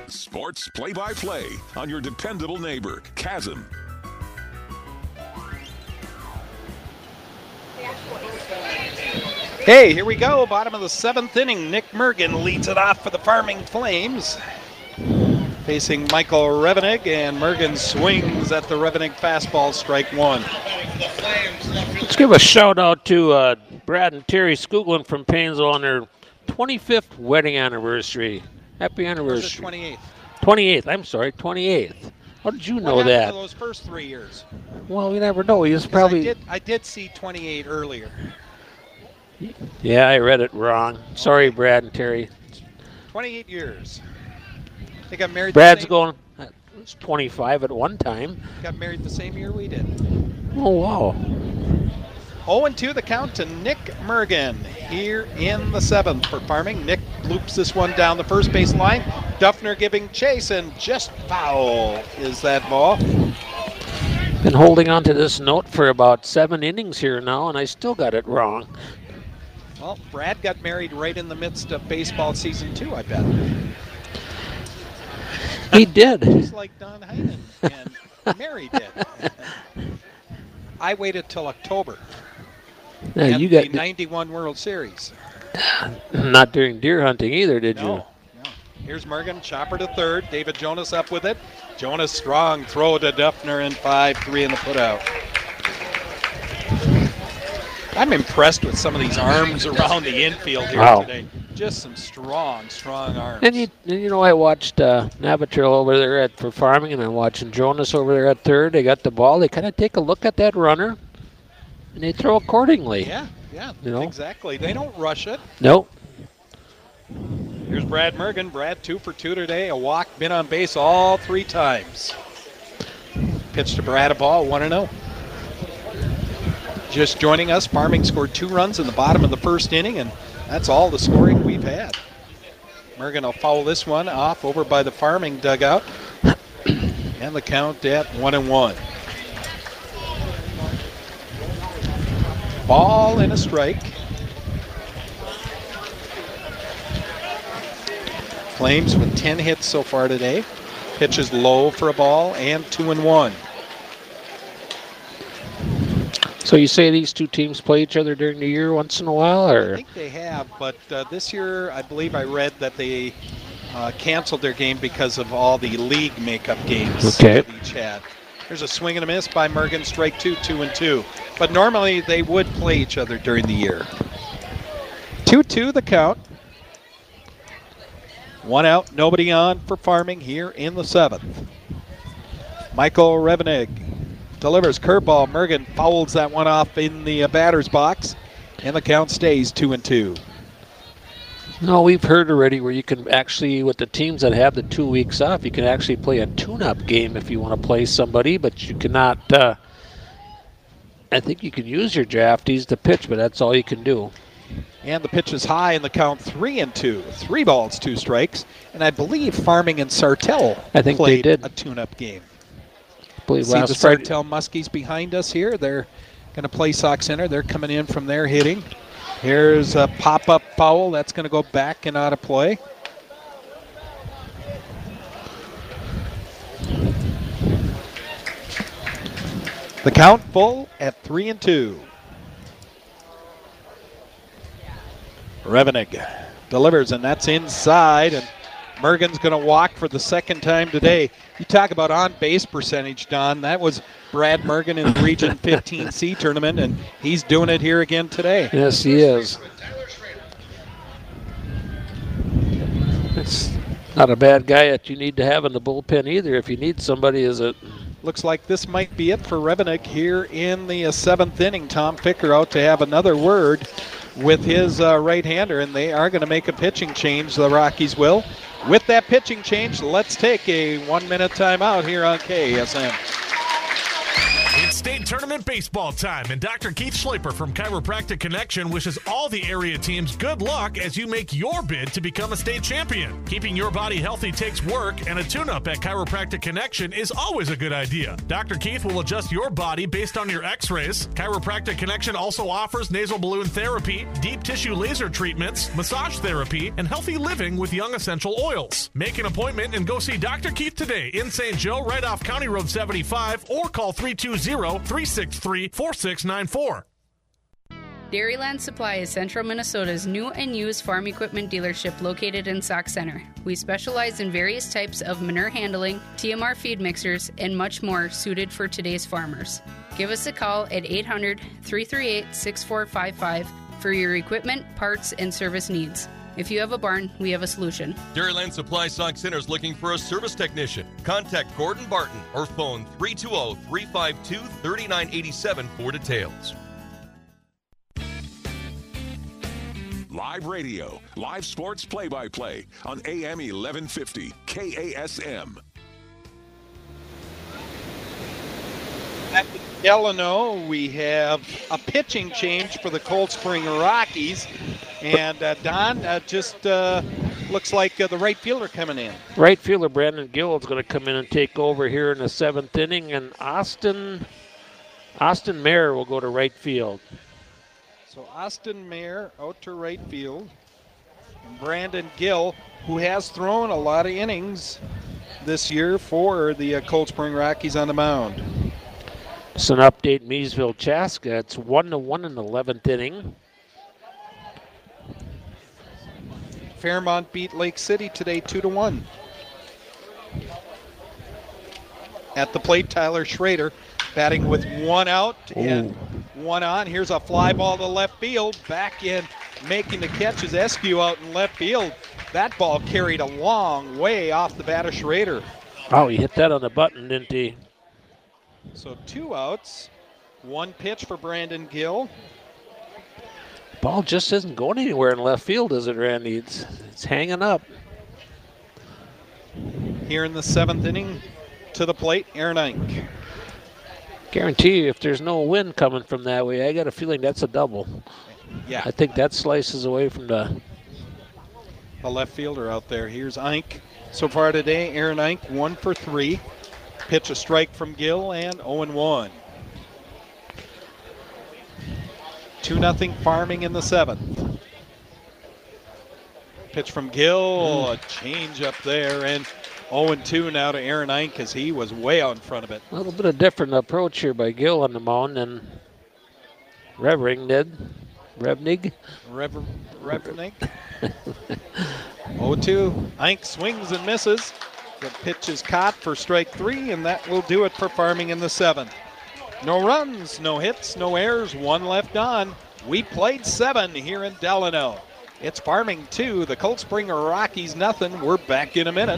Sports play-by-play on your dependable neighbor, Chasm. Hey, here we go. Bottom of the 7th inning. Nick Mergen leads it off for the Farming Flames. Facing Michael Revenig, and Mergen swings at the Revenig fastball, strike one. Let's give a shout out to Brad and Terry Skoglund from Painesville on their 25th wedding anniversary. Happy anniversary. 28th. 28th, I'm sorry, 28th. How did you know what that? happened to those first 3 years? Well, we never know. He's probably. I did see 28 earlier. Yeah, I read it wrong. Sorry, Brad and Terry. 28 years. They got married. Brad's going. It was 25 at one time. Got married the same year we did. Oh, wow. 0-2 the count to Nick Mergen here in the 7th for Farming. Nick loops this one down the first base line. Duffner giving chase, and just foul is that ball. Been holding on to this note for about 7 innings here now, and I still got it wrong. Well, Brad got married right in the midst of baseball season 2, I bet. He did. Just like Don Heinen and Mary did. I waited till October. Yeah, and you got the 91 World Series. Not during deer hunting either, did you? No. Here's Mergen, chopper to third. David Jonas up with it. Jonas strong throw to Duffner, and 5-3 in the putout. I'm impressed with some of these arms around the infield here today. Just some strong arms. And you know, I watched Navatil over there for Farming, and I'm watching Jonas over there at third. They got the ball. They kind of take a look at that runner, and they throw accordingly. Yeah, you know? Exactly. They don't rush it. Nope. Here's Brad Mergen. Brad 2 for 2 today. A walk, been on base all 3 times. Pitch to Brad, a ball, 1-0. Just joining us, Farming scored 2 runs in the bottom of the first inning, and that's all the scoring we've had. Mergen will foul this one off over by the Farming dugout. And the count at 1-1. Ball and a strike. Flames with 10 hits so far today. Pitches low for a ball, and 2-1. So you say these two teams play each other during the year once in a while, or? I think they have, but this year I believe I read that they canceled their game because of all the league makeup games that each had. There's a swing and a miss by Mergen, strike 2, 2-2. But normally they would play each other during the year. 2-2 the count. 1 out, nobody on for Farming here in the 7th. Michael Revenig delivers curveball. Mergen fouls that one off in the batter's box, and the count stays 2-2. No, we've heard already where you can actually, with the teams that have the 2 weeks off, you can actually play a tune-up game if you want to play somebody, but you cannot. I think you can use your draftees to pitch, but that's all you can do. And the pitch is high, and the count 3-2. 3 balls, 2 strikes, and I believe Farming and Sartell played a tune-up game. See the Sartell Muskies behind us here. They're going to play Sauk Center. They're coming in from their hitting. Here's a pop-up foul. That's going to go back and out of play. The count full at 3-2. Revenig delivers, and that's inside, and Mergen's going to walk for the 2nd time today. You talk about on-base percentage, Don. That was Brad Mergen in the Region 15C tournament, and he's doing it here again today. Yes, he is. It's not a bad guy that you need to have in the bullpen either. If you need somebody, is it? Looks like this might be it for Revenig here in the 7th inning. Tom Ficker out to have another word with his right-hander, and they are going to make a pitching change, the Rockies will. With that pitching change, let's take a 1-minute timeout here on KSM. It's State state tournament baseball time, and Dr. Keith Schleiper from Chiropractic Connection wishes all the area teams good luck as you make your bid to become a state champion. Keeping your body healthy takes work, and a tune-up at Chiropractic Connection is always a good idea. Dr. Keith will adjust your body based on your x-rays. Chiropractic Connection also offers nasal balloon therapy, deep tissue laser treatments, massage therapy, and healthy living with young essential oils. Make an appointment and go see Dr. Keith today in St. Joe, right off County Road 75, or call 320-363-4694. Dairyland Supply is Central Minnesota's new and used farm equipment dealership located in Sauk Center. We specialize in various types of manure handling, TMR feed mixers, and much more suited for today's farmers. Give us a call at 800-338-6455 for your equipment, parts, and service needs. If you have a barn, we have a solution. Dairyland Supply Sauk Center is looking for a service technician. Contact Gordon Barton or phone 320-352-3987 for details. Live radio, live sports play-by-play on AM 1150 KASM. At Delano, we have a pitching change for the Cold Spring Rockies. And Don, just looks like the right fielder coming in. Right fielder Brandon Gill is going to come in and take over here in the 7th inning. And Austin Mayer will go to right field. So Austin Mayer out to right field. And Brandon Gill, who has thrown a lot of innings this year for the Cold Spring Rockies on the mound. It's an update, Maysville Chaska. It's 1-1 in the 11th inning. Fairmont beat Lake City today 2-1. At the plate, Tyler Schrader batting with one out and one on. Here's a fly ball to left field. Back in, making the catch is Eskew out in left field. That ball carried a long way off the bat of Schrader. Oh, he hit that on the button, didn't he? So 2 outs, 1 pitch for Brandon Gill. Ball just isn't going anywhere in left field, is it, Randy? It's hanging up. Here in the 7th inning, to the plate, Aaron Ink. Guarantee you, if there's no wind coming from that way, I got a feeling that's a double. Yeah. I think that slices away from the left fielder out there. Here's Ink. So far today, Aaron Ink 1 for 3. Pitch a strike from Gill and 0-1. 2-0 Farming in the 7th. Pitch from Gill, a change up there, and 0-2 now to Aaron Ink as he was way out in front of it. A little bit of different approach here by Gill on the mound than Revering did. Revnig. 0-2. Ink swings and misses. The pitch is caught for strike 3, and that will do it for Farming in the 7th. No runs, no hits, no errors, 1 left on. We played 7 here in Delano. It's Farming 2, the Cold Spring Rockies nothing. We're back in a minute.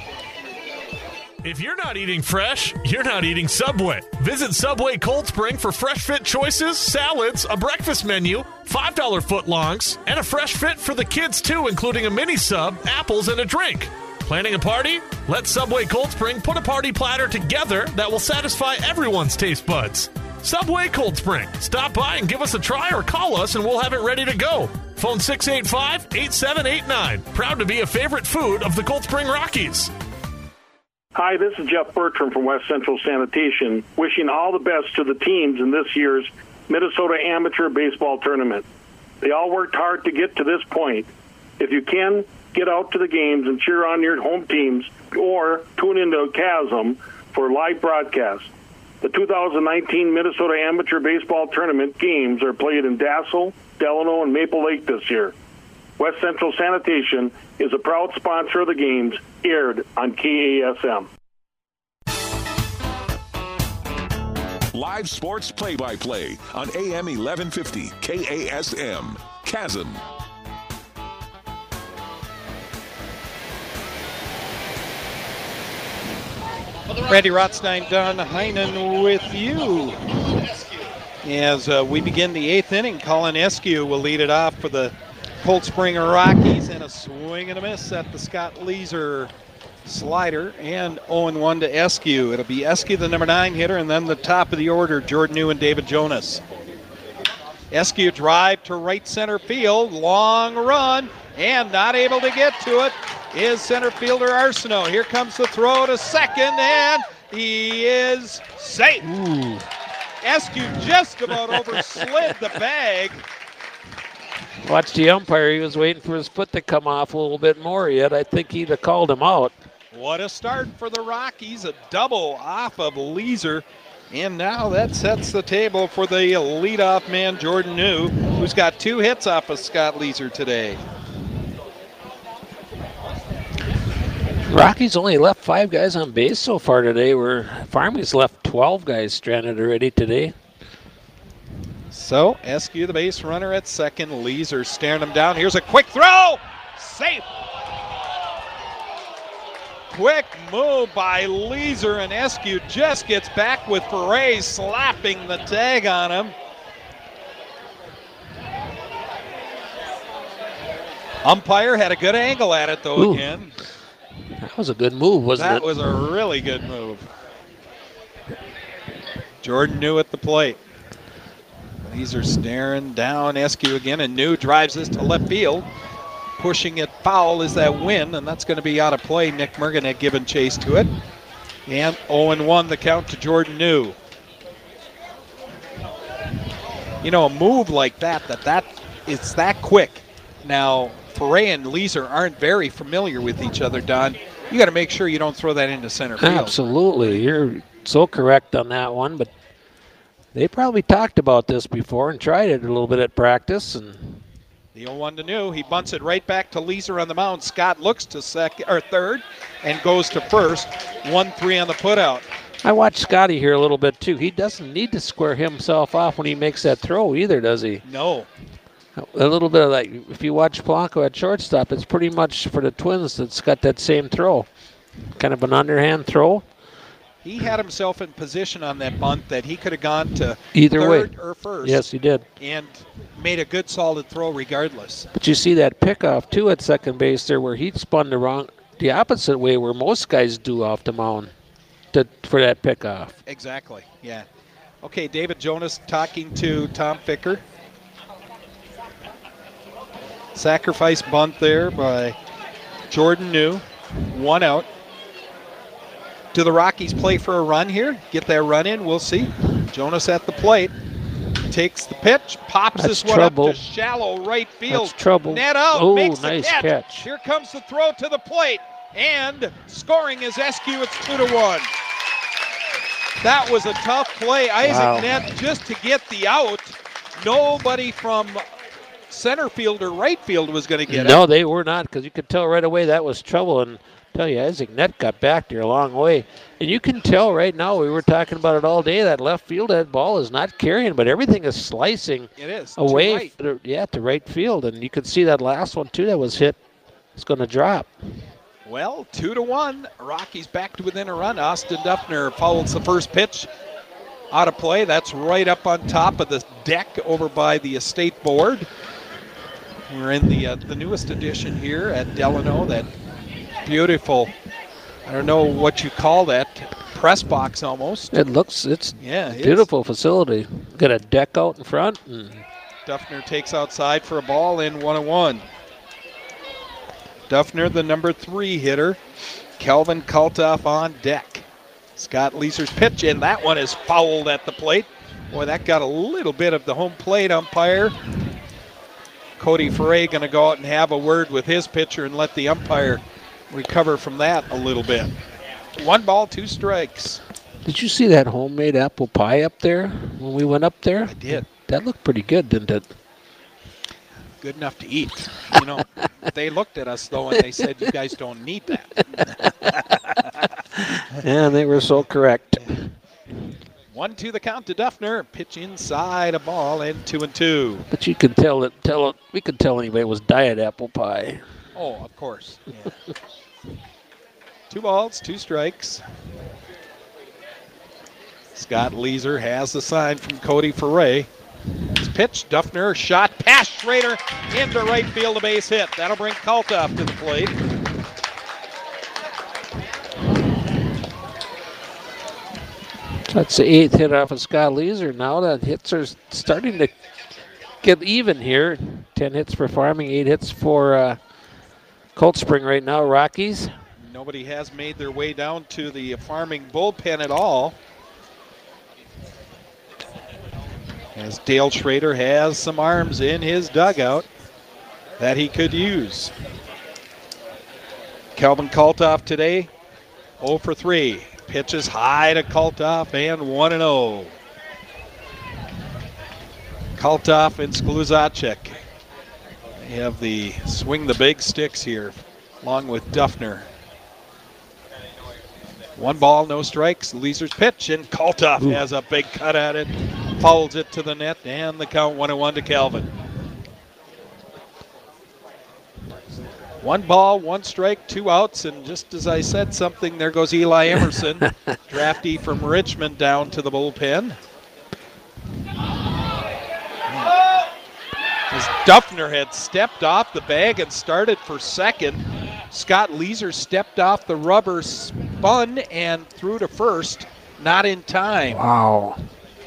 If you're not eating fresh, you're not eating Subway. Visit Subway Cold Spring for fresh fit choices, salads, a breakfast menu, $5 footlongs, and a fresh fit for the kids too, including a mini sub, apples, and a drink. Planning a party? Let Subway Cold Spring put a party platter together that will satisfy everyone's taste buds. Subway Cold Spring. Stop by and give us a try or call us and we'll have it ready to go. Phone 685-8789. Proud to be a favorite food of the Cold Spring Rockies. Hi, this is Jeff Bertram from West Central Sanitation, wishing all the best to the teams in this year's Minnesota Amateur Baseball Tournament. They all worked hard to get to this point. If you can, get out to the games and cheer on your home teams or tune into Chasm for live broadcast. The 2019 Minnesota Amateur Baseball Tournament games are played in Dassel, Delano, and Maple Lake this year. West Central Sanitation is a proud sponsor of the games, aired on KASM. Live sports play-by-play on AM 1150 KASM. Chasm. Randy Rothstein, Don Heinen with you. As we begin the 8th inning, Colin Eskew will lead it off for the Cold Spring Rockies, and a swing and a miss at the Scott Leeser slider, and 0-1 to Eskew. It'll be Eskew, the number 9 hitter, and then the top of the order, Jordan New and David Jonas. Eskew drive to right center field, long run, and not able to get to it is center fielder Arsenault. Here comes the throw to second, and he is safe. Ooh. Eskew just about overslid the bag. Watch the umpire. He was waiting for his foot to come off a little bit more yet. I think he'd have called him out. What a start for the Rockies. A double off of Leeser. And now that sets the table for the leadoff man, Jordan New, who's got 2 hits off of Scott Leeser today. Rockies only left 5 guys on base so far today, where Farming's left 12 guys stranded already today. So, Eskew, the base runner at second. Leeser staring him down. Here's a quick throw. Safe. Quick move by Leeser, and Eskew just gets back with Ferre slapping the tag on him. Umpire had a good angle at it, though. Ooh. Again. That was a good move, wasn't it? That was a really good move. Jordan New at the plate. Leeser staring down Eskew again, and New drives this to left field. Pushing it foul is that win, and that's going to be out of play. Nick Mergen had given chase to it. And 0-1 the count to Jordan New. You know, a move like that it's that quick. Now, Ferre and Leeser aren't very familiar with each other, Don. You got to make sure you don't throw that into center field. Absolutely. You're so correct on that one, but they probably talked about this before and tried it a little bit at practice. And the 0-1 to New. He bunts it right back to Leeser on the mound. Scott looks to third and goes to first. 1-3 on the putout. I watched Scotty here a little bit too. He doesn't need to square himself off when he makes that throw either, does he? No. A little bit of like, if you watch Polanco at shortstop, it's pretty much for the Twins that's got that same throw. Kind of an underhand throw. He had himself in position on that bunt that he could have gone to either third way or first. Yes, he did. And made a good solid throw regardless. But you see that pickoff too at second base there where he spun the opposite way where most guys do off the mound for that pickoff. Exactly, yeah. Okay, David Jonas talking to Tom Ficker. Sacrifice bunt there by Jordan New. 1 out. Do the Rockies play for a run here? Get that run in? We'll see. Jonas at the plate. Takes the pitch. Pops this one up to shallow right field. That's trouble. Net out. Oh, makes nice the catch. Here comes the throw to the plate. And scoring is Eskew. It's 2-1. That was a tough play. Isaac Net just to get the out. Nobody from center field or right field was going to get it. No, they were not, because you could tell right away that was trouble. And I tell you, Isaac Net got back there a long way. And you can tell right now, we were talking about it all day, that left field, that ball is not carrying, but everything is slicing away to right field. And you could see that last one, too, that was hit. It's going to drop. Well, 2-1. Rockies back to within a run. Austin Duffner fouls the first pitch out of play. That's right up on top of the deck over by the estate board. We're in the newest edition here at Delano, that beautiful, I don't know what you call that, press box almost. It's a beautiful facility. Got a deck out in front. And Duffner takes outside for a ball in 1-1. Duffner, the number 3 hitter. Kelvin Kaltoff on deck. Scott Leeser's pitch, and that one is fouled at the plate. Boy, that got a little bit of the home plate umpire. Cody Ferre going to go out and have a word with his pitcher and let the umpire recover from that a little bit. 1 ball, 2 strikes. Did you see that homemade apple pie up there when we went up there? I did. That looked pretty good, didn't it? Good enough to eat. You know, they looked at us, though, and they said, you guys don't need that. Yeah, they were so correct. 1-2 the count to Duffner. Pitch inside, a ball, and 2-2. But you could we could tell anybody it was diet apple pie. Oh, of course. Yeah. 2 balls, 2 strikes. Scott Leeser has the sign from Cody Ferre. His pitch, Duffner, shot past Schrader into right field, a base hit. That'll bring Kaltoff to the plate. That's the 8th hit off of Scott Leeser now. That hits are starting to get even here. 10 hits for Farming, 8 hits for Cold Spring right now. Rockies. Nobody has made their way down to the Farming bullpen at all, as Dale Schrader has some arms in his dugout that he could use. Kelvin Kaltoff today, 0 for 3. Pitches high to Kaltoff and 1-0. Kaltoff and Skluzacek. They have the swing the big sticks here, along with Duffner. 1 ball, no strikes. Leeser's pitch, and Kaltoff has a big cut at it. Fouls it to the net, and the count 1-1 to Calvin. 1 ball, 1 strike, 2 outs, and just as I said something, there goes Eli Emerson, draftee from Richmond, down to the bullpen. As Duffner had stepped off the bag and started for second, Scott Leeser stepped off the rubber, spun, and threw to first, not in time. Wow.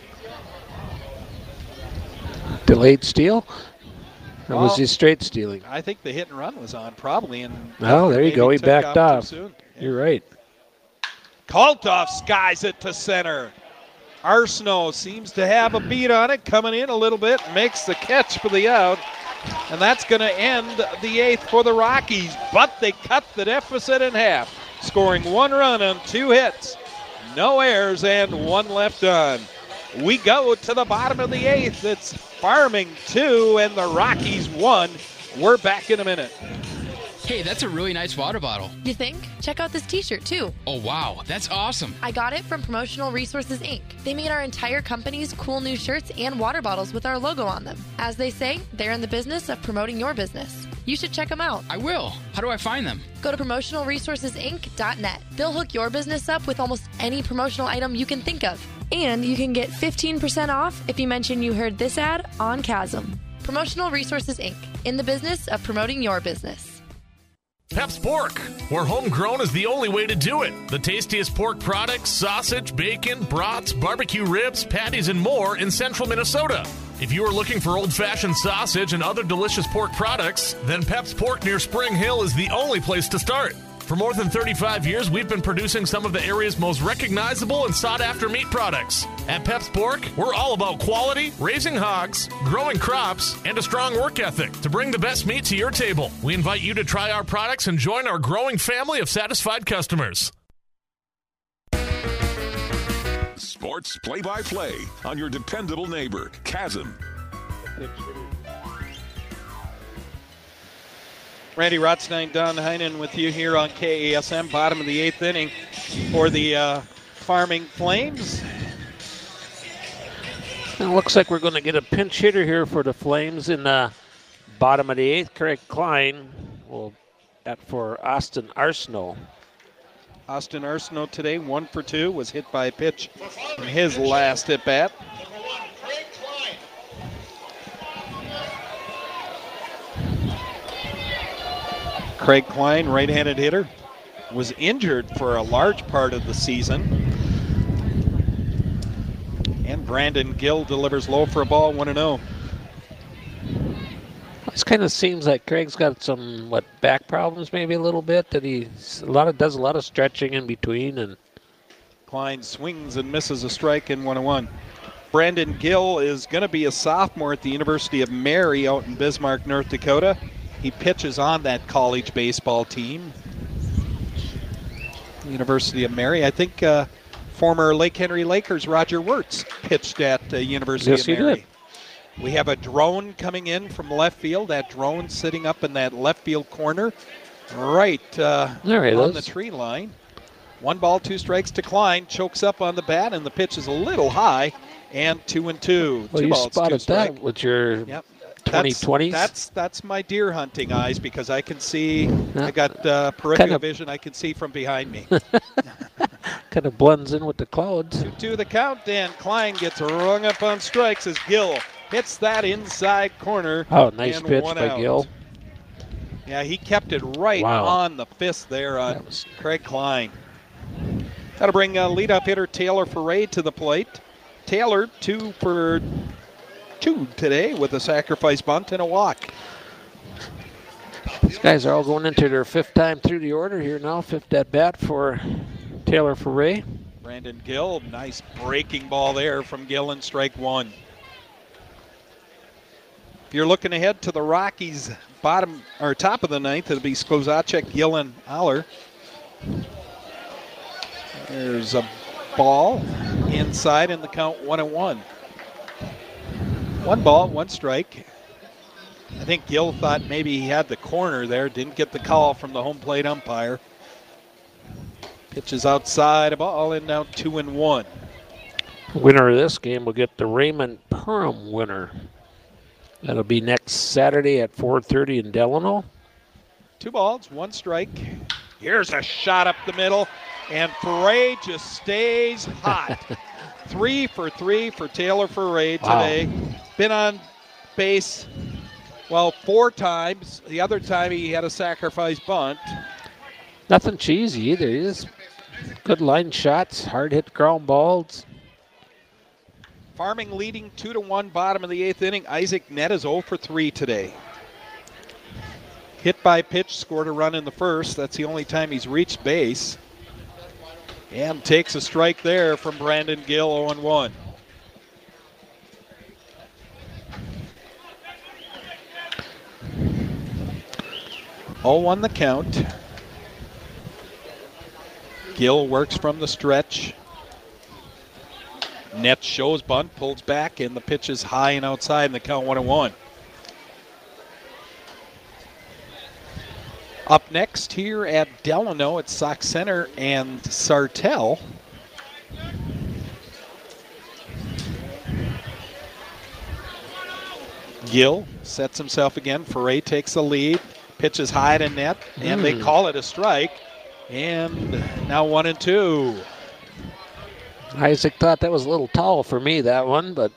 Delayed steal? Or was he straight stealing? I think the hit and run was on probably. And oh, there you go. He backed off. You're right. Kaltoff skies it to center. Arsenault seems to have a beat on it, coming in a little bit, makes the catch for the out. And that's going to end the 8th for the Rockies. But they cut the deficit in half, scoring 1 run on 2 hits. No errors and 1 left on. We go to the bottom of the 8th. It's Farming 2 and the Rockies 1. We're back in a minute. Hey, that's a really nice water bottle. You think? Check out this t-shirt too. Oh wow, that's awesome. I got it from Promotional Resources Inc. They made our entire company's cool new shirts and water bottles with our logo on them. As they say, they're in the business of promoting your business. You should check them out. I will. How do I find them? Go to promotionalresourcesinc.net. They'll hook your business up with almost any promotional item you can think of. And you can get 15% off if you mention you heard this ad on Chasm. Promotional Resources Inc. In the business of promoting your business. Pep's Pork, where homegrown is the only way to do it. The tastiest pork products, sausage, bacon, brats, barbecue ribs, patties, and more in central Minnesota. If you are looking for old-fashioned sausage and other delicious pork products, then Pep's Pork near Spring Hill is the only place to start. For more than 35 years, we've been producing some of the area's most recognizable and sought-after meat products. At Pep's Pork, we're all about quality, raising hogs, growing crops, and a strong work ethic to bring the best meat to your table. We invite you to try our products and join our growing family of satisfied customers. Sports play-by-play on your dependable neighbor, Chasm. Randy Rothstein, Don Heinen with you here on KASM, bottom of the 8th inning for the Farming Flames. It looks like we're going to get a pinch hitter here for the Flames in the bottom of the 8th. Craig Klein will bat for Austin Arsenault. Austin Arsenault today, 1 for 2, was hit by a pitch in his last at bat. Craig Klein, right-handed hitter, was injured for a large part of the season. And Brandon Gill delivers low for a ball, 1-0. This kind of seems like Craig's got some back problems, maybe a little bit. That he does a lot of stretching in between, and Klein swings and misses a strike in 1-1. Brandon Gill is going to be a sophomore at the University of Mary out in Bismarck, North Dakota. He pitches on that college baseball team. University of Mary. I think former Lake Henry Lakers Roger Wirtz pitched at University of Mary. Did. We have a drone coming in from left field. That drone sitting up in that left field corner, right on the tree line. 1 ball, 2 strikes to Klein. Chokes up on the bat, and the pitch is a little high. And 2-2. Well, 2 you balls, spotted 2 strike. that with your 2020s. That's my deer hunting eyes, because I can see. I got peripheral vision. I can see from behind me. Kind of blends in with the clouds. 2-2 the count, and Klein gets rung up on strikes as Gill hits that inside corner. Oh, nice pitch by Gill. Yeah, he kept it right on the fist there on Craig Klein. That'll bring leadoff hitter Taylor Foray to the plate. Taylor 2 for 2 today with a sacrifice bunt and a walk. These guys are all going into their 5th time through the order here now. 5th at bat for Taylor Foray. Brandon Gill, nice breaking ball there from Gill in strike 1. If you're looking ahead to the Rockies' bottom or top of the 9th, it'll be Sklozacek, Gill, and Aller. There's a ball inside in the count 1-1. 1 ball, 1 strike. I think Gill thought maybe he had the corner there, didn't get the call from the home plate umpire. Pitches outside, a ball in now 2-1. Winner of this game will get the Raymond Perham winner. That'll be next Saturday at 4:30 in Delano. 2 balls, 1 strike. Here's a shot up the middle, and Foray just stays hot. 3 for 3 for Taylor Foray today. Wow. Been on base, 4 times. The other time he had a sacrifice bunt. Nothing cheesy either. He just good line shots, hard hit ground balls. Farming leading 2-1, bottom of the 8th inning. Isaac Nett is 0 for 3 today. Hit by pitch, scored a run in the 1st. That's the only time he's reached base. And takes a strike there from Brandon Gill, 0-1. On the count. Gill works from the stretch. Nett shows bunt, pulls back, and the pitch is high and outside in the count 1-1. Up next here at Delano, it's Sauk Center and Sartell. Gill sets himself again. Foray takes the lead. Pitches high to Nett, and they call it a strike. And now 1-2. Isaac thought that was a little tall for me, that one, but.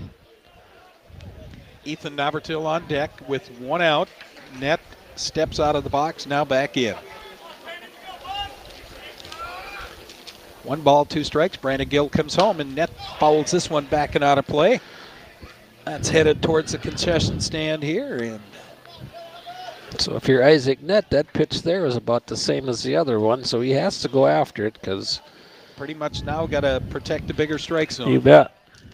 Ethan Novertil on deck with 1 out. Nett steps out of the box, now back in. 1 ball, 2 strikes. Brandon Gill comes home, and Nett fouls this one back and out of play. That's headed towards the concession stand here. And so if you're Isaac Nett, that pitch there is about the same as the other one, so he has to go after it because. Pretty much now got to protect the bigger strike zone. You bet.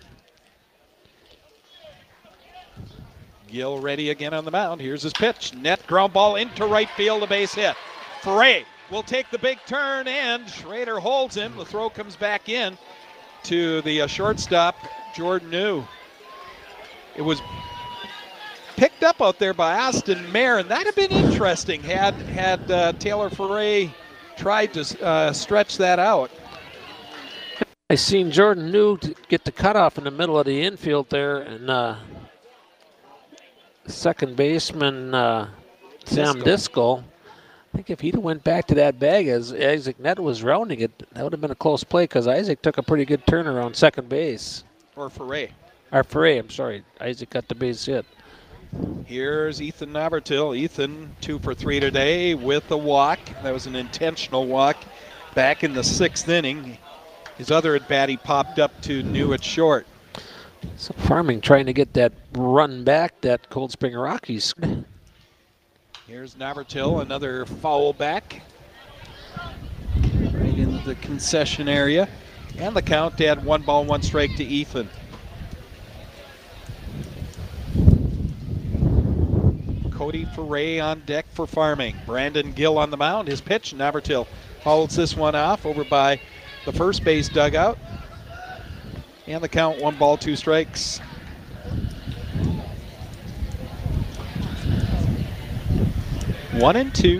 Gill ready again on the mound. Here's his pitch. Net ground ball into right field, a base hit. Foray will take the big turn, and Schrader holds him. The throw comes back in to the shortstop, Jordan New. It was picked up out there by Austin Mayer, and that'd have been interesting had Taylor Foray tried to stretch that out. I seen Jordan New get the cutoff in the middle of the infield there, and second baseman Sam Disco. I think if he'd went back to that bag as Isaac Nett was rounding it, that would have been a close play because Isaac took a pretty good turn around second base. Or Foray. Or Foray, I'm sorry. Isaac got the base hit. Here's Ethan Novertil. Ethan 2 for 3 today with a walk. That was an intentional walk back in the 6th inning. His other at bat, he popped up to New at short. So Farming trying to get that run back that Cold Spring Rockies. Here's Novertil, another foul back. Right into the concession area. And the count to add 1 ball, 1 strike to Ethan. Cody Foray on deck for Farming. Brandon Gill on the mound. His pitch, Novertil holds this one off over by the first base dugout. And the count 1 ball, 2 strikes. One and 2.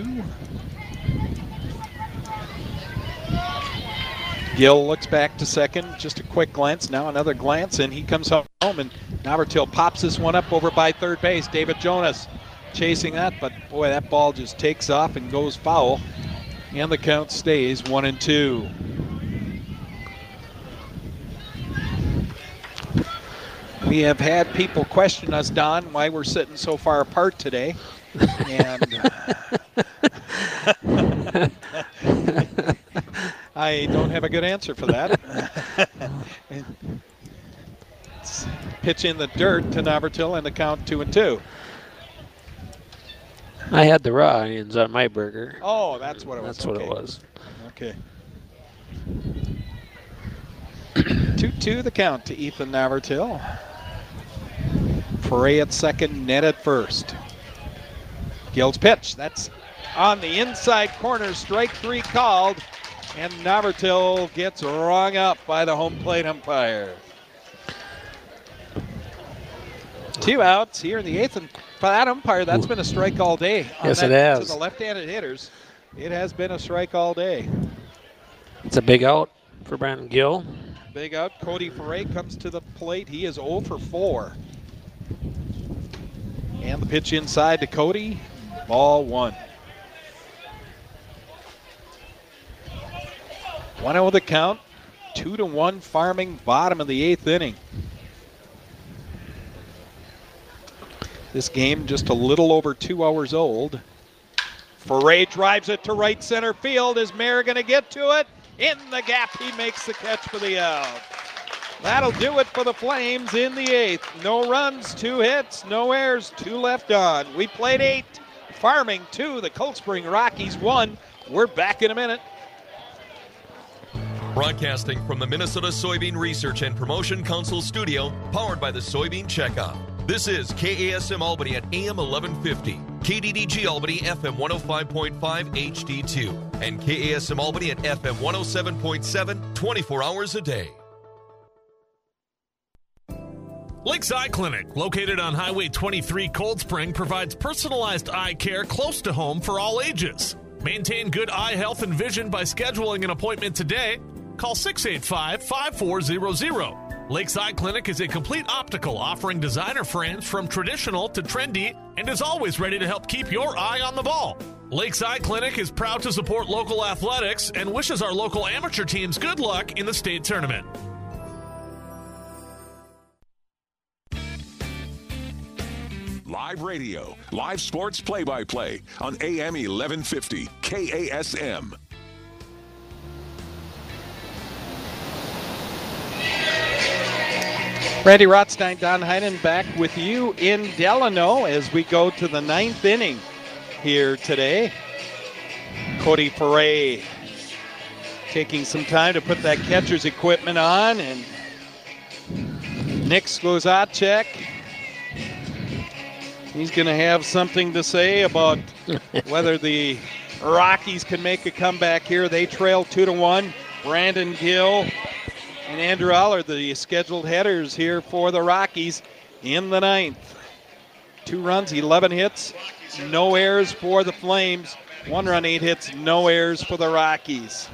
Gill looks back to second. Just a quick glance. Now another glance, and he comes home. And Novertil pops this one up over by third base. David Jonas chasing that, but boy, that ball just takes off and goes foul. And the count stays 1 and 2. We have had people question us, Don, why we're sitting so far apart today. And I don't have a good answer for that. Pitch in the dirt to Navartil and the count 2-2. I had the raw onions on my burger. Oh, that's what it was. That's what it was. Okay. 2-2 the count to Ethan Navartil. Foray at second, Ned at first. Gill's pitch. That's on the inside corner. Strike 3 called. And Navartil gets rung up by the home plate umpire. 2 outs here in the 8th. And for that umpire, that's been a strike all day. Yes, it has. To the left-handed hitters, it has been a strike all day. It's a big out for Brandon Gill. Big out. Cody Foray comes to the plate. He is 0 for 4. And the pitch inside to Cody. Ball 1. 1-0 the count. 2-1 Farming, bottom of the 8th inning. This game just a little over 2 hours old. Foray drives it to right center field. Is Mayer going to get to it? In the gap, he makes the catch for the out. That'll do it for the Flames in the 8th. No runs, 2 hits, no errors, 2 left on. We played 8. Farming 2, the Cold Spring Rockies 1. We're back in a minute. Broadcasting from the Minnesota Soybean Research and Promotion Council studio, powered by the Soybean Checkout. This is KASM Albany at AM 1150, KDDG Albany FM 105.5 HD2, and KASM Albany at FM 107.7, 24 hours a day. Lake's Eye Clinic, located on Highway 23 Cold Spring, provides personalized eye care close to home for all ages. Maintain good eye health and vision by scheduling an appointment today. Call 685-5400. Lake's Eye Clinic is a complete optical, offering designer frames from traditional to trendy, and is always ready to help keep your eye on the ball. Lake's Eye Clinic is proud to support local athletics and wishes our local amateur teams good luck in the state tournament. Live radio, live sports play-by-play on AM 1150 KASM. Randy Rothstein, Don Heinen back with you in Delano as we go to the 9th inning here today. Cody Foray taking some time to put that catcher's equipment on, and Nick Sklozacek, he's going to have something to say about whether the Rockies can make a comeback here. They trail 2-1. Brandon Gill and Andrew Aller, the scheduled headers here for the Rockies in the 9th. 2 runs, 11 hits, no errors for the Flames. 1 run, 8 hits, no errors for the Rockies.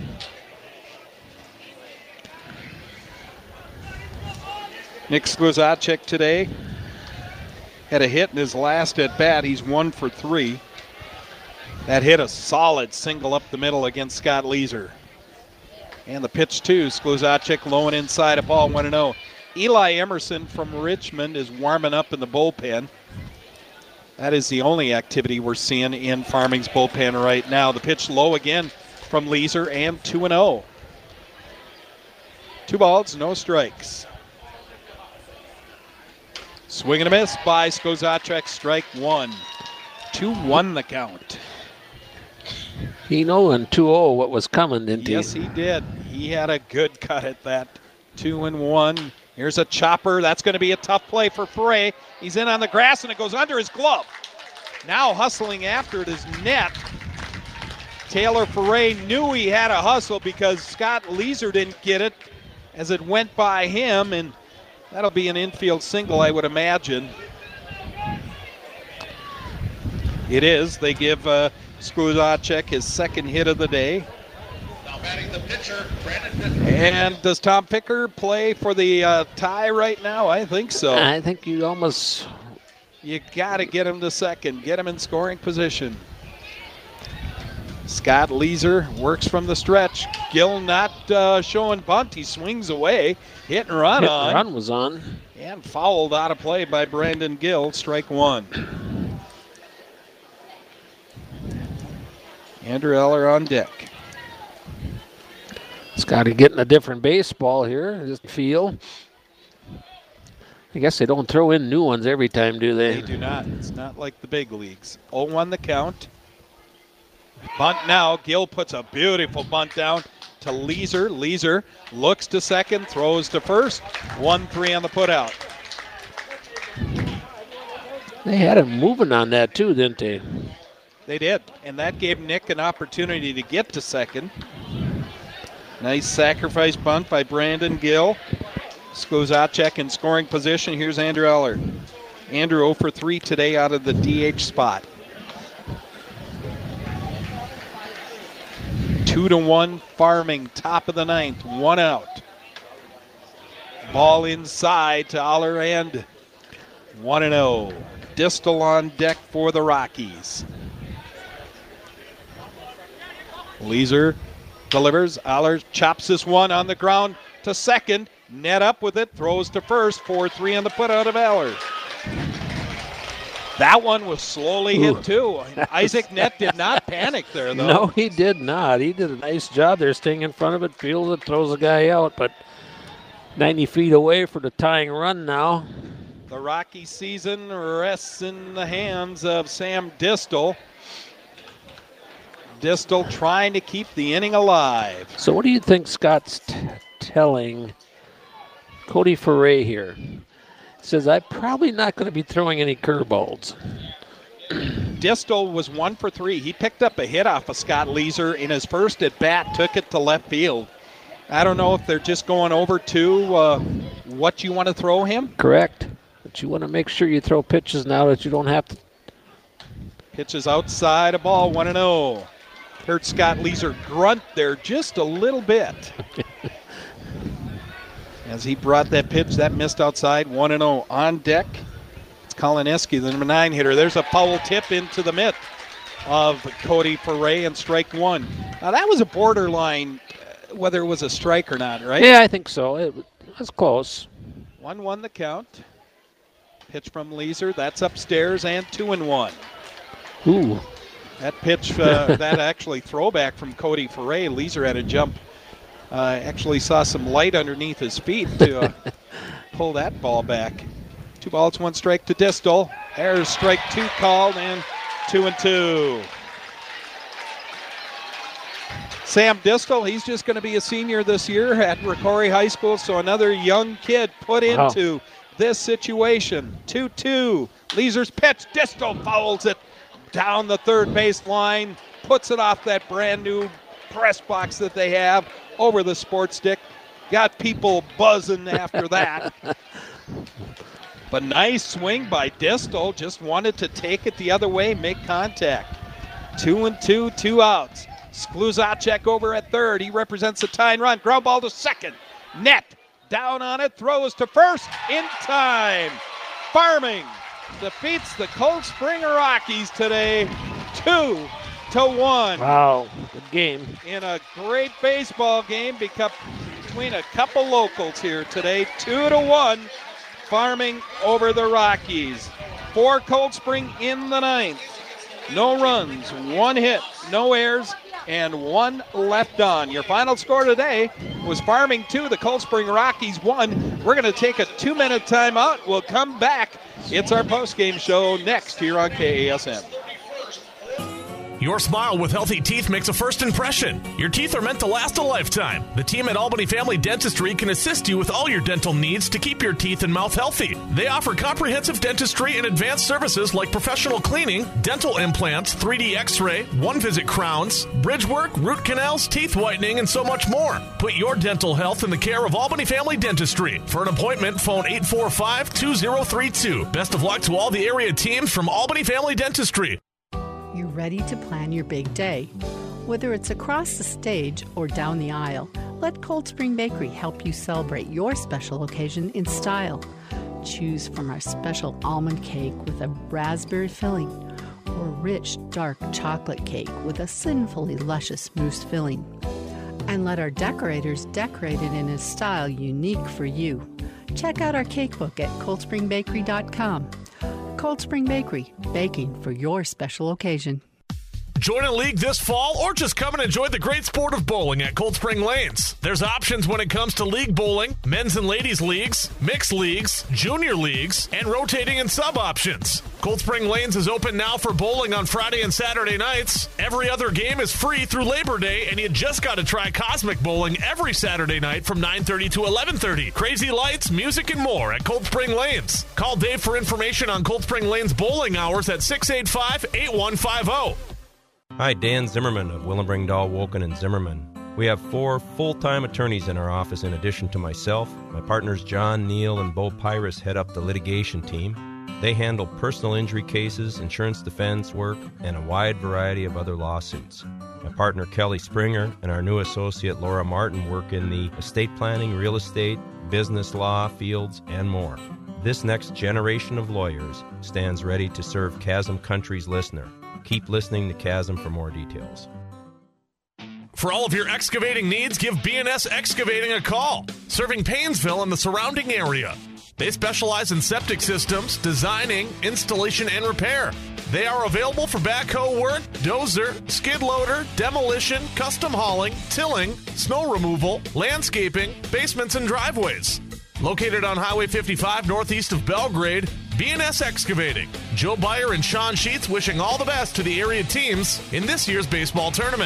Nick Sklozacek today had a hit in his last at bat. He's 1 for 3. That hit a solid single up the middle against Scott Leeser. And the pitch to Sklozacek, low and inside, a ball 1-0. Eli Emerson from Richmond is warming up in the bullpen. That is the only activity we're seeing in Farming's bullpen right now. The pitch low again from Leeser, and 2-0. 2 balls, no strikes. Swing and a miss by Sklozacek, strike 1. 2-1 the count. He knew in 2-0 what was coming, didn't he? Yes, he did. He had a good cut at that. 2-1. Here's a chopper. That's going to be a tough play for Foray. He's in on the grass, and it goes under his glove. Now hustling after it is Net. Taylor Foray knew he had a hustle because Scott Leeser didn't get it as it went by him, and that'll be an infield single, I would imagine. It is. They give Sklozacek his 2nd hit of the day. Now batting the pitcher, Brandon Picker. And does Tom Picker play for the tie right now? I think so. I think you almost... You got to get him to 2nd. Get him in scoring position. Scott Leeser works from the stretch. Gill not showing bunt. He swings away. Hit and run on. Hit and run was on. And fouled out of play by Brandon Gill. Strike 1. Andrew Eller on deck. Scotty getting a different baseball here. Just feel. I guess they don't throw in new ones every time, do they? They do not. It's not like the big leagues. 0-1 the count. Bunt now. Gill puts a beautiful bunt down to Leeser. Leeser looks to second, throws to first. 1-3 on the putout. They had him moving on that too, didn't they? They did, and that gave Nick an opportunity to get to second. Nice sacrifice bunt by Brandon Gill. Skluzacek in scoring position. Here's Andrew Eller. Andrew 0 for 3 today out of the DH spot. 2-1 Farming, top of the ninth, 1 out. Ball inside to Aller and 1-0. Distal on deck for the Rockies. Leeser delivers. Aller chops this one on the ground to second. Net up with it, throws to first. 4-3 on the putout of Aller. That one was slowly hit too. Isaac Net did not panic there, though. No, he did not. He did a nice job there, staying in front of it, fields it, throws the guy out, but 90 feet away for the tying run now. The Rocky season rests in the hands of Sam Distal. Distal trying to keep the inning alive. So what do you think Scott's telling Cody Foray here? He says, I'm probably not going to be throwing any curveballs. Distal was 1 for 3. He picked up a hit off of Scott Leeser in his first at bat, took it to left field. I don't know if they're just going over to what you want to throw him. Correct. But you want to make sure you throw pitches now that you don't have to. Pitches outside a ball, 1-0. Heard Scott Leeser grunt there just a little bit. As he brought that pitch, that missed outside, 1-0. On deck, it's Colin Eske, the number 9 hitter. There's a foul tip into the mitt of Cody Foray and strike 1. Now that was a borderline, whether it was a strike or not, right? Yeah, I think so. It was close. 1-1 the count. Pitch from Leeser, that's upstairs, and 2-1. Ooh. That pitch, that actually throwback from Cody Foray. Leeser had a jump. Actually saw some light underneath his feet to pull that ball back. 2 balls, 1 strike to Distal. There's strike 2 called, and 2-2. Sam Distal, he's just going to be a senior this year at Ricori High School, so another young kid put into this situation. 2-2. Leeser's pitch. Distal fouls it down the third base line, puts it off that brand new press box that they have over the sports stick. Got people buzzing after that. But nice swing by Distal. Just wanted to take it the other way, make contact. 2-2, 2 outs. Skluzacek over at third. He represents the tying run. Ground ball to second. Net down on it. Throws to first in time. Farming defeats the Cold Spring Rockies today, 2-1. Wow, good game. In a great baseball game between a couple locals here today, 2-1. Farming over the Rockies. 4 Cold Spring in the 9th. No runs, 1 hit, no errors, and 1 left on. Your final score today was Farming 2, the Cold Spring Rockies 1. We're going to take a 2-minute timeout. We'll come back. It's our post-game show next here on KASM. Your smile with healthy teeth makes a first impression. Your teeth are meant to last a lifetime. The team at Albany Family Dentistry can assist you with all your dental needs to keep your teeth and mouth healthy. They offer comprehensive dentistry and advanced services like professional cleaning, dental implants, 3D x-ray, one-visit crowns, bridge work, root canals, teeth whitening, and so much more. Put your dental health in the care of Albany Family Dentistry. For an appointment, phone 845-2032. Best of luck to all the area teams from Albany Family Dentistry. You're ready to plan your big day. Whether it's across the stage or down the aisle, let Cold Spring Bakery help you celebrate your special occasion in style. Choose from our special almond cake with a raspberry filling or rich, dark chocolate cake with a sinfully luscious mousse filling. And let our decorators decorate it in a style unique for you. Check out our cake book at coldspringbakery.com. Cold Spring Bakery, baking for your special occasion. join a league this fall or just come and enjoy the great sport of bowling at Cold Spring Lanes? There's options when it comes to league bowling, men's and ladies leagues, mixed leagues, junior leagues, and rotating and sub options. Cold Spring Lanes is open now for bowling on Friday and Saturday nights. Every other game is free through Labor Day, and you just got to try Cosmic Bowling every Saturday night from 9:30 to 11:30. Crazy lights, music, and more at Cold Spring Lanes. Call Dave for information on Cold Spring Lanes bowling hours at 685-8150. Hi, Dan Zimmerman of Willembring-Dahl, Woken, and Zimmerman. We have 4 full-time attorneys in our office in addition to myself. My partners John, Neal, and Bo Pyrus head up the litigation team. They handle personal injury cases, insurance defense work, and a wide variety of other lawsuits. My partner Kelly Springer and our new associate Laura Martin work in the estate planning, real estate, business law fields, and more. This next generation of lawyers stands ready to serve Chasm Country's listener. Keep listening to Chasm for more details. For all of your excavating needs, give B&S Excavating a call, serving Paynesville and the surrounding area. They specialize in septic systems, designing, installation, and repair. They are available for backhoe work, dozer, skid loader, demolition, custom hauling, tilling, snow removal, landscaping, basements, and driveways. Located on Highway 55 northeast of Belgrade, B&S Excavating. Joe Beyer and Sean Sheets wishing all the best to the area teams in this year's baseball tournament.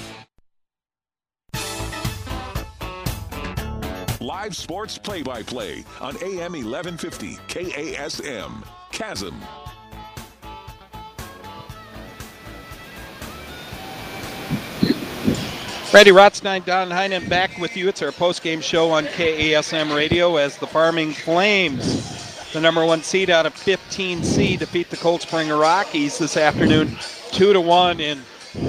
Live sports play-by-play on AM 1150 KASM. Chasm. Randy Rothstein, Don Heinen back with you. It's our post-game show on KASM Radio as the Farming Flames, the number 1 seed out of 15C, defeat the Cold Spring Rockies this afternoon 2-1. And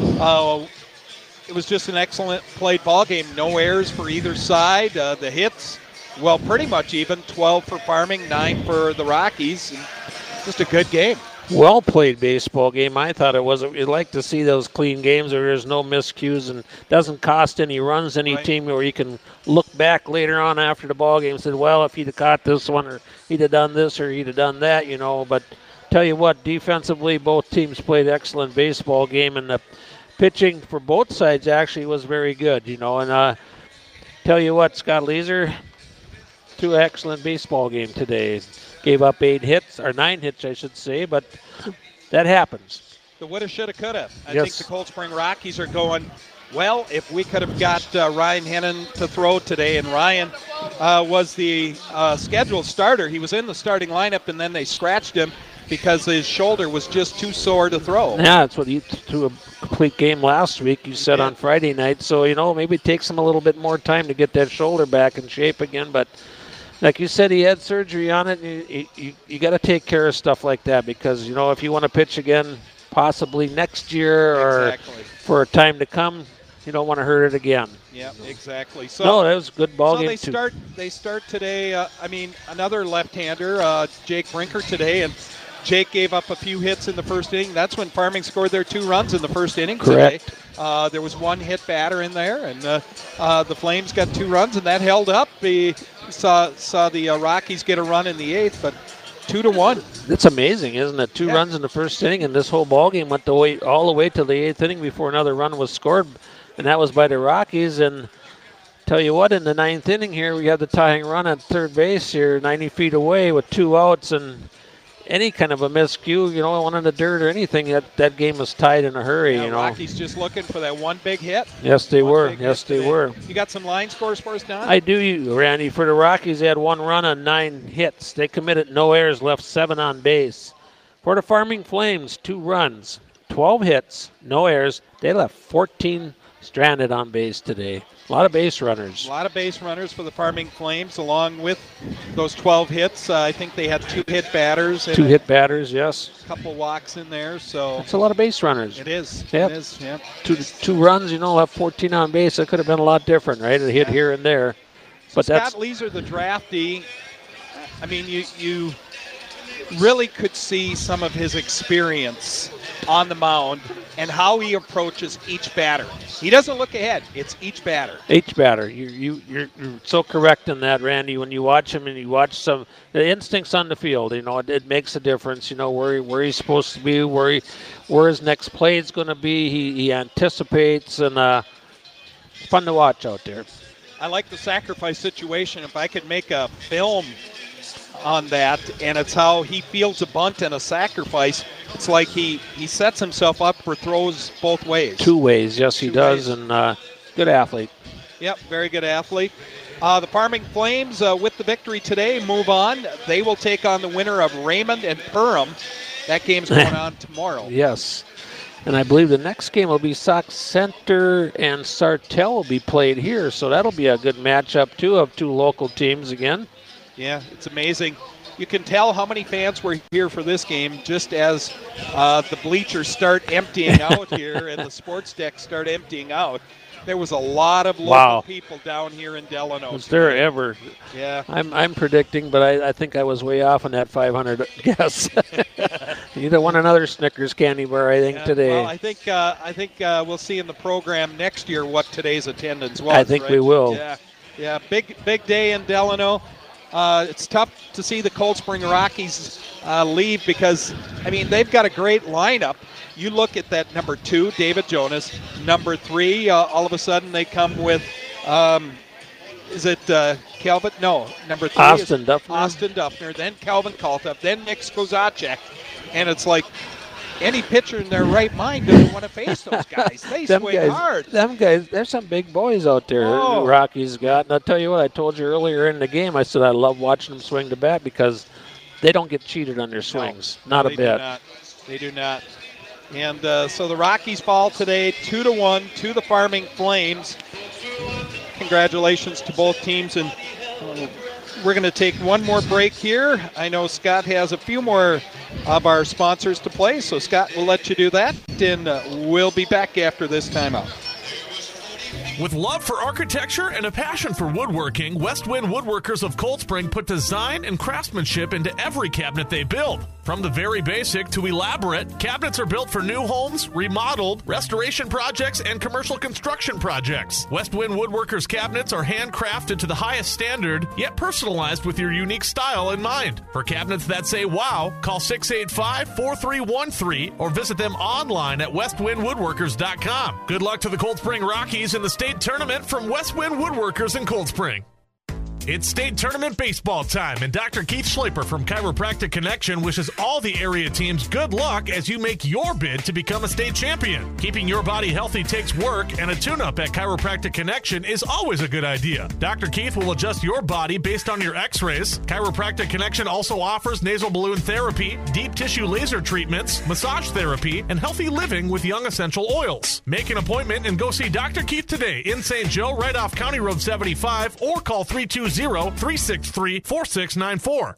it was just an excellent played ball game. No errors for either side. The hits, well, pretty much even. 12 for Farming, 9 for the Rockies. And just a good game. Well played baseball game. I thought it was. You'd like to see those clean games where there's no miscues and doesn't cost any runs any team, where you can look back later on after the ball game and say, well, if he'd have caught this one, or he'd have done this, or he'd have done that, you know. But tell you what, defensively, both teams played excellent baseball game, and the pitching for both sides actually was very good, you know. And tell you what, Scott Leeser, 2 excellent baseball game today. Gave up 8 hits, or 9 hits, I should say, but that happens. The woulda, shoulda, coulda. I think the Cold Spring Rockies are going, well, if we could have got Ryan Hennon to throw today, and Ryan was the scheduled starter. He was in the starting lineup, and then they scratched him because his shoulder was just too sore to throw. Yeah, that's what he threw a complete game last week, you said on Friday night. So, you know, maybe it takes him a little bit more time to get that shoulder back in shape again, but like you said, he had surgery on it, and you got to take care of stuff like that because, you know, if you want to pitch again possibly next year or for a time to come, you don't want to hurt it again. Yeah, exactly. So no, that was a good ball game too. They start today, another left-hander, Jake Brinker today, and Jake gave up a few hits in the first inning. That's when Farming scored their 2 runs in the first inning today. There was 1 hit batter in there, and the Flames got 2 runs, and that held up. We saw the Rockies get a run in the 8th, but 2-1. It's amazing, isn't it? 2 runs in the first inning, and this whole ball game went all the way to the 8th inning before another run was scored, and that was by the Rockies. And tell you what, in the 9th inning here, we had the tying run at third base here, 90 feet away with 2 outs, and any kind of a miscue, you know, one in the dirt or anything, that game was tied in a hurry, you know. Rockies just looking for that 1 big hit. Yes, they were. Yes, they were. You got some line scores for us, Don? I do, Randy. For the Rockies, they had 1 run on 9 hits. They committed no errors, left 7 on base. For the Farming Flames, 2 runs, 12 hits, no errors. They left 14 stranded on base today. A lot of base runners. A lot of base runners for the Farming Flames, along with those 12 hits. I think they had 2 hit batters. 2 hit batters, yes. A couple walks in there, so. That's a lot of base runners. It is. Yep. It is, yeah. 2 runs, you know, left 14 on base. That could have been a lot different, right? A hit here and there. But Scott Leeser, the draftee, I mean, you really could see some of his experience on the mound and how he approaches each batter. He doesn't look ahead. It's each batter. Each batter. You're so correct in that, Randy. When you watch him and you watch the instincts on the field, it makes a difference. Where he's supposed to be, where his next play is going to be. He anticipates, and it's fun to watch out there. I like the sacrifice situation. If I could make a film on that, and it's how he fields a bunt and a sacrifice. It's like he sets himself up for throws both ways. Two ways, yes, he does, and good athlete. Yep, very good athlete. The Farming Flames, with the victory today, move on. They will take on the winner of Raymond and Perham. That game's going on tomorrow. Yes, and I believe the next game will be Sauk Center and Sartell will be played here, so that'll be a good matchup, too, of two local teams again. Yeah, it's amazing. You can tell how many fans were here for this game just as the bleachers start emptying out here and the sports decks start emptying out. There was a lot of local people down here in Delano. Was there ever? Yeah. I'm predicting, but I think I was way off on that 500 guess. You'd have won another Snickers candy bar, I think, today. Well, I think we'll see in the program next year what today's attendance was. I think we will. Yeah. Big day in Delano. It's tough to see the Cold Spring Rockies leave because, they've got a great lineup. You look at that number 2, David Jonas. Number 3, all of a sudden they come with, is it Calvin? No, number 3 Austin is Duffner. Austin Duffner, then Calvin Kaltup, then Nick Skozacek. And it's like any pitcher in their right mind doesn't want to face those guys. They swing hard. Them guys, there's some big boys out there the Rockies got. And I'll tell you what, I told you earlier in the game, I said I love watching them swing the bat because they don't get cheated on their swings. Not a bit. They do not. And so the Rockies fall today 2-1 to the Farming Flames. Congratulations to both teams. And we're going to take one more break here. I know Scott has a few more of our sponsors to play, so Scott will let you do that. And we'll be back after this timeout. With love for architecture and a passion for woodworking, West Wind Woodworkers of Cold Spring put design and craftsmanship into every cabinet they build. From the very basic to elaborate, cabinets are built for new homes, remodeled, restoration projects, and commercial construction projects. West Wind Woodworkers cabinets are handcrafted to the highest standard, yet personalized with your unique style in mind. For cabinets that say wow, call 685-4313 or visit them online at westwindwoodworkers.com. Good luck to the Cold Spring Rockies in the state tournament from West Wind Woodworkers in Cold Spring. It's state tournament baseball time, and Dr. Keith Schleiper from Chiropractic Connection wishes all the area teams good luck as you make your bid to become a state champion. Keeping your body healthy takes work, and a tune-up at Chiropractic Connection is always a good idea. Dr. Keith will adjust your body based on your x-rays. Chiropractic Connection also offers nasal balloon therapy, deep tissue laser treatments, massage therapy, and healthy living with young essential oils. Make an appointment and go see Dr. Keith today in St. Joe, right off County Road 75, or call 320-363-4694.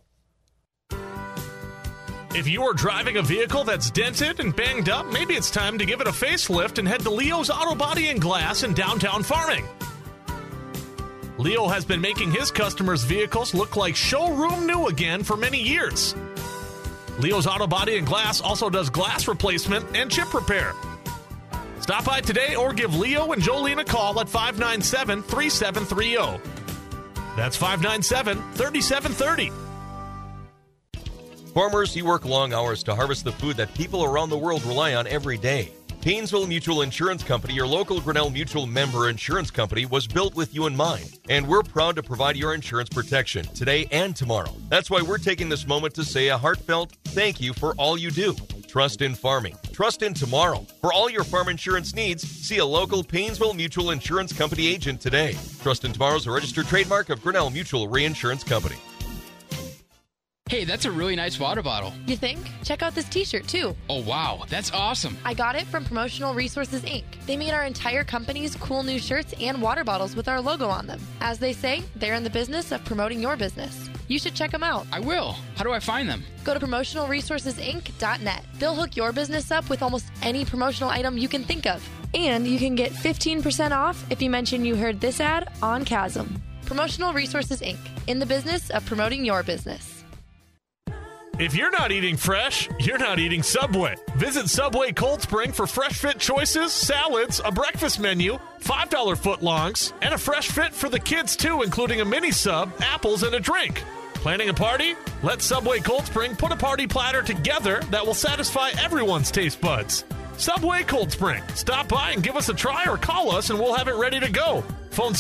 If you are driving a vehicle that's dented and banged up, maybe it's time to give it a facelift and head to Leo's Auto Body and Glass in downtown Farming. Leo has been making his customers' vehicles look like showroom new again for many years. Leo's Auto Body and Glass also does glass replacement and chip repair. Stop by today or give Leo and Jolene a call at 597-3730. That's 597-3730. Farmers, you work long hours to harvest the food that people around the world rely on every day. Paynesville Mutual Insurance Company, your local Grinnell Mutual member insurance company, was built with you in mind. And we're proud to provide your insurance protection today and tomorrow. That's why we're taking this moment to say a heartfelt thank you for all you do. Trust in farming. Trust in tomorrow. For all your farm insurance needs, see a local Paynesville Mutual Insurance Company agent today. Trust in Tomorrow is a registered trademark of Grinnell Mutual Reinsurance Company. Hey, that's a really nice water bottle. You think? Check out this t-shirt, too. Oh, wow. That's awesome. I got it from Promotional Resources, Inc. They made our entire company's cool new shirts and water bottles with our logo on them. As they say, they're in the business of promoting your business. You should check them out. I will. How do I find them? Go to promotionalresourcesinc.net. They'll hook your business up with almost any promotional item you can think of. And you can get 15% off if you mention you heard this ad on Chasm. Promotional Resources, Inc. In the business of promoting your business. If you're not eating fresh, you're not eating Subway. Visit Subway Cold Spring for fresh fit choices, salads, a breakfast menu, $5 footlongs, and a fresh fit for the kids too, including a mini sub, apples, and a drink. Planning a party? Let Subway Cold Spring put a party platter together that will satisfy everyone's taste buds. Subway Cold Spring. Stop by and give us a try or call us and we'll have it ready to go. Phone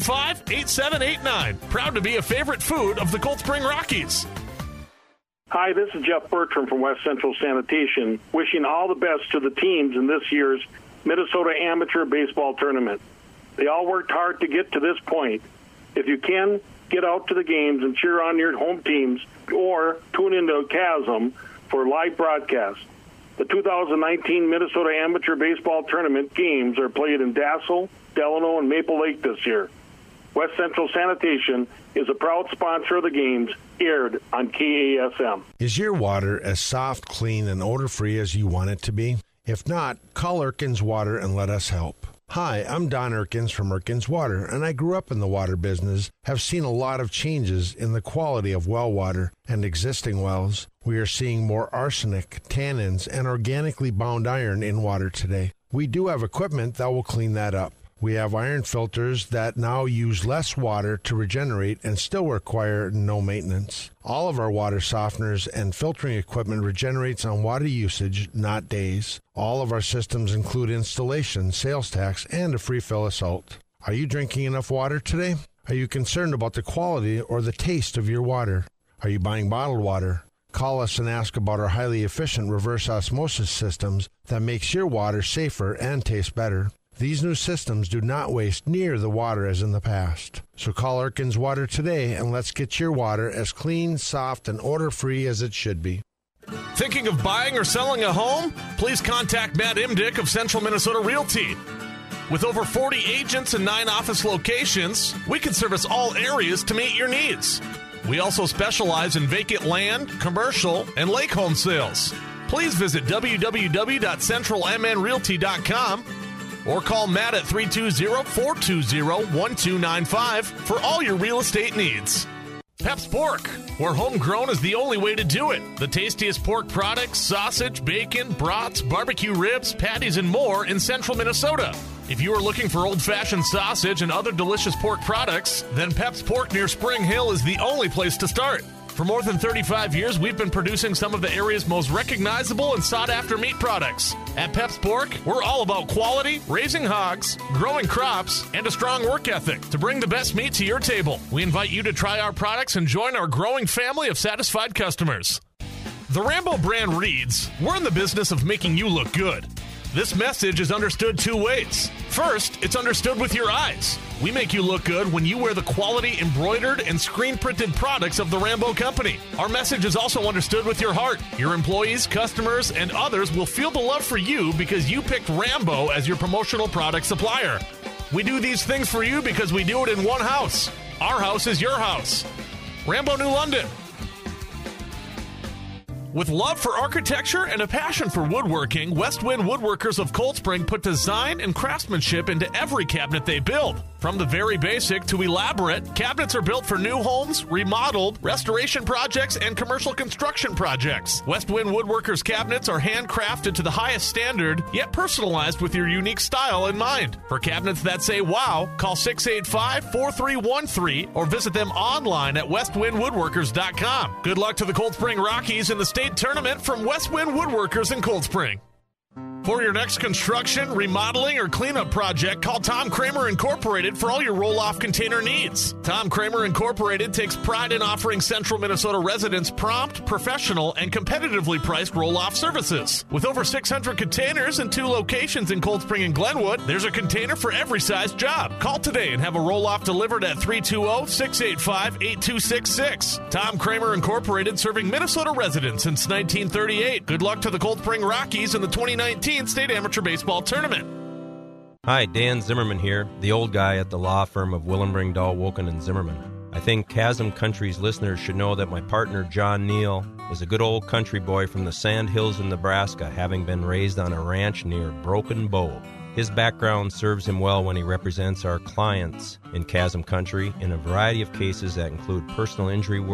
685-8789. Proud to be a favorite food of the Cold Spring Rockies. Hi, this is Jeff Bertram from West Central Sanitation, wishing all the best to the teams in this year's Minnesota Amateur Baseball Tournament. They all worked hard to get to this point. If you can, get out to the games and cheer on your home teams or tune into Chasm for live broadcast. The 2019 Minnesota Amateur Baseball Tournament games are played in Dassel, Delano, and Maple Lake this year. West Central Sanitation is a proud sponsor of the games, aired on KASM. Is your water as soft, clean, and odor-free as you want it to be? If not, call Erkins Water and let us help. Hi, I'm Don Erkins from Erkins Water, and I grew up in the water business, have seen a lot of changes in the quality of well water and existing wells. We are seeing more arsenic, tannins, and organically bound iron in water today. We do have equipment that will clean that up. We have iron filters that now use less water to regenerate and still require no maintenance. All of our water softeners and filtering equipment regenerates on water usage, not days. All of our systems include installation, sales tax, and a free fill of salt. Are you drinking enough water today? Are you concerned about the quality or the taste of your water? Are you buying bottled water? Call us and ask about our highly efficient reverse osmosis systems that makes your water safer and taste better. These new systems do not waste near the water as in the past. So call Erkins Water today and let's get your water as clean, soft, and odor-free as it should be. Thinking of buying or selling a home? Please contact Matt Imdick of Central Minnesota Realty. With over 40 agents and 9 office locations, we can service all areas to meet your needs. We also specialize in vacant land, commercial, and lake home sales. Please visit www.centralmnrealty.com or call Matt at 320-420-1295 for all your real estate needs. Pep's Pork, where homegrown is the only way to do it. The tastiest pork products, sausage, bacon, brats, barbecue ribs, patties, and more in central Minnesota. If you are looking for old-fashioned sausage and other delicious pork products, then Pep's Pork near Spring Hill is the only place to start. For more than 35 years, we've been producing some of the area's most recognizable and sought-after meat products. At Pep's Pork, we're all about quality, raising hogs, growing crops, and a strong work ethic to bring the best meat to your table. We invite you to try our products and join our growing family of satisfied customers. The Rambo brand reads, "We're in the business of making you look good." This message is understood 2 ways. First, it's understood with your eyes. We make you look good when you wear the quality embroidered and screen-printed products of the Rambo Company. Our message is also understood with your heart. Your employees, customers, and others will feel the love for you because you picked Rambo as your promotional product supplier. We do these things for you because we do it in one house. Our house is your house. Rambo New London. With love for architecture and a passion for woodworking, West Wind Woodworkers of Cold Spring put design and craftsmanship into every cabinet they build. From the very basic to elaborate, cabinets are built for new homes, remodeled, restoration projects, and commercial construction projects. West Wind Woodworkers cabinets are handcrafted to the highest standard, yet personalized with your unique style in mind. For cabinets that say wow, call 685-4313 or visit them online at westwindwoodworkers.com. Good luck to the Cold Spring Rockies in the state tournament from West Wind Woodworkers in Cold Spring. For your next construction, remodeling, or cleanup project, call Tom Kramer Incorporated for all your roll-off container needs. Tom Kramer Incorporated takes pride in offering central Minnesota residents prompt, professional, and competitively priced roll-off services. With over 600 containers and 2 locations in Cold Spring and Glenwood, there's a container for every size job. Call today and have a roll-off delivered at 320-685-8266. Tom Kramer Incorporated, serving Minnesota residents since 1938. Good luck to the Cold Spring Rockies in the 2019 State Amateur Baseball Tournament. Hi, Dan Zimmerman here, the old guy at the law firm of Willenbring, Dahl, Woken, and Zimmerman. I think Chasm Country's listeners should know that my partner, John Neal, is a good old country boy from the Sand Hills in Nebraska, having been raised on a ranch near Broken Bow. His background serves him well when he represents our clients in Chasm Country in a variety of cases that include personal injury work,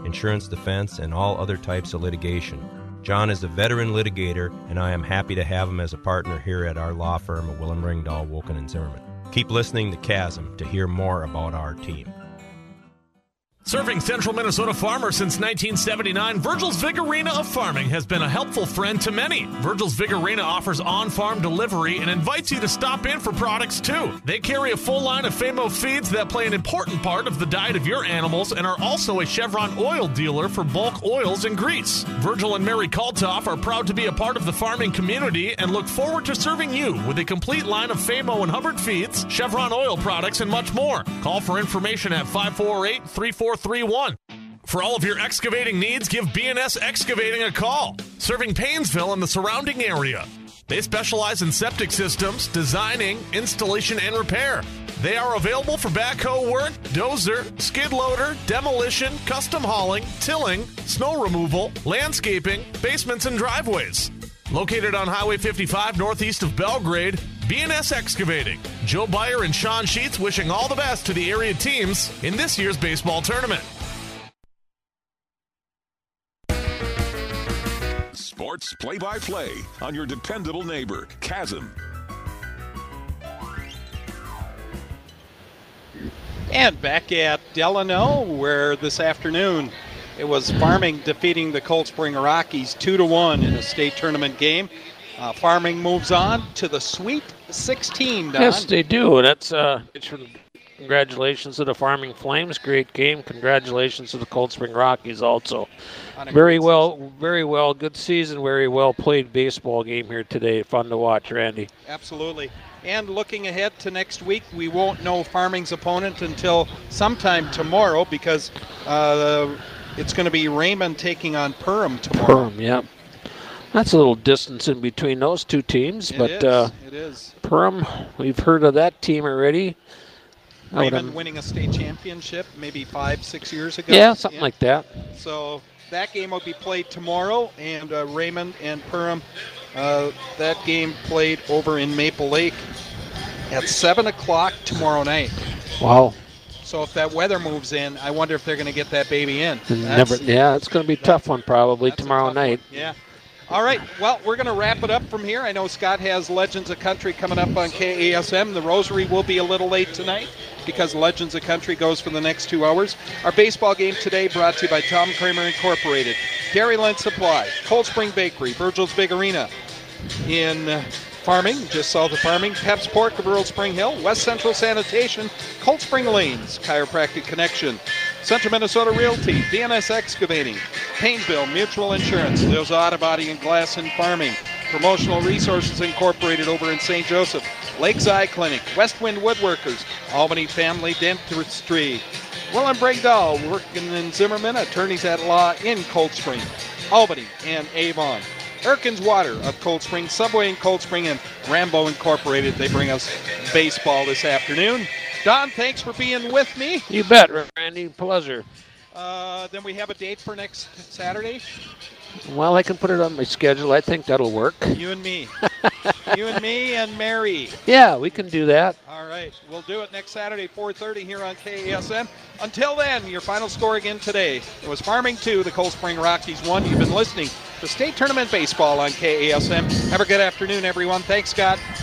insurance defense, and all other types of litigation. John is a veteran litigator, and I am happy to have him as a partner here at our law firm of Willem Ringdahl, Wolken, and Zimmerman. Keep listening to Chasm to hear more about our team. Serving central Minnesota farmers since 1979, Virgil's Vig Arena of Farming has been a helpful friend to many. Virgil's Vig Arena offers on-farm delivery and invites you to stop in for products too. They carry a full line of Famo feeds that play an important part of the diet of your animals and are also a Chevron oil dealer for bulk oils and grease. Virgil and Mary Kaltoff are proud to be a part of the farming community and look forward to serving you with a complete line of Famo and Hubbard feeds, Chevron oil products, and much more. Call for information at 548-3431. For all of your excavating needs, give B&S Excavating a call. Serving Paynesville and the surrounding area. They specialize in septic systems, designing, installation, and repair. They are available for backhoe work, dozer, skid loader, demolition, custom hauling, tilling, snow removal, landscaping, basements, and driveways. Located on Highway 55 northeast of Belgrade, B&S Excavating. Joe Beyer and Sean Sheets wishing all the best to the area teams in this year's baseball tournament. Sports play-by-play on your dependable neighbor, Chasm. And back at Delano, where this afternoon it was Farming defeating the Cold Spring Rockies 2-1 in a state tournament game. Farming moves on to the Sweet 16, Don. Yes, they do. That's congratulations to the Farming Flames. Great game. Congratulations to the Cold Spring Rockies also. Very well. Good season. Very well played baseball game here today. Fun to watch, Randy. Absolutely. And looking ahead to next week, we won't know Farming's opponent until sometime tomorrow because it's going to be Raymond taking on Perham tomorrow. Perham, yeah. That's a little distance in between those two teams. It is. Perham, we've heard of that team already. Raymond winning a state championship maybe 5-6 years ago. Yeah, something like that. So that game will be played tomorrow, and Raymond and Perham, that game played over in Maple Lake at 7 o'clock tomorrow night. Wow. So if that weather moves in, I wonder if they're going to get that baby in. It's going to be a tough one probably tomorrow night. Yeah. All right, well, we're going to wrap it up from here. I know Scott has Legends of Country coming up on KASM. The Rosary will be a little late tonight because Legends of Country goes for the next 2 hours. Our baseball game today brought to you by Tom Kramer Incorporated, Dairyland Supply, Cold Spring Bakery, Virgil's Vig Arena in Farming, just south of Farming, Pep's Pork of Earl Spring Hill, West Central Sanitation, Cold Spring Lanes, Chiropractic Connection, Central Minnesota Realty, B&S Excavating, Paynesville Mutual Insurance, Leo's Auto Body and Glass in Farming, Promotional Resources Incorporated over in St. Joseph, Lake's Eye Clinic, Westwind Woodworkers, Albany Family Dentistry, Willem Ringdahl working in Zimmerman, attorneys at law in Cold Spring, Albany and Avon. Erkin's Water of Cold Spring, Subway in Cold Spring, and Rambo Incorporated. They bring us baseball this afternoon. Don, thanks for being with me. You bet, Randy. Pleasure. Then we have a date for next Saturday. Well, I can put it on my schedule. I think that'll work. You and me. You and me and Mary. Yeah, we can do that. All right. We'll do it next Saturday, 4:30 here on KASM. Until then, your final score again today. It was Farming 2, the Cold Spring Rockies 1. You've been listening to State Tournament Baseball on KASM. Have a good afternoon, everyone. Thanks, Scott.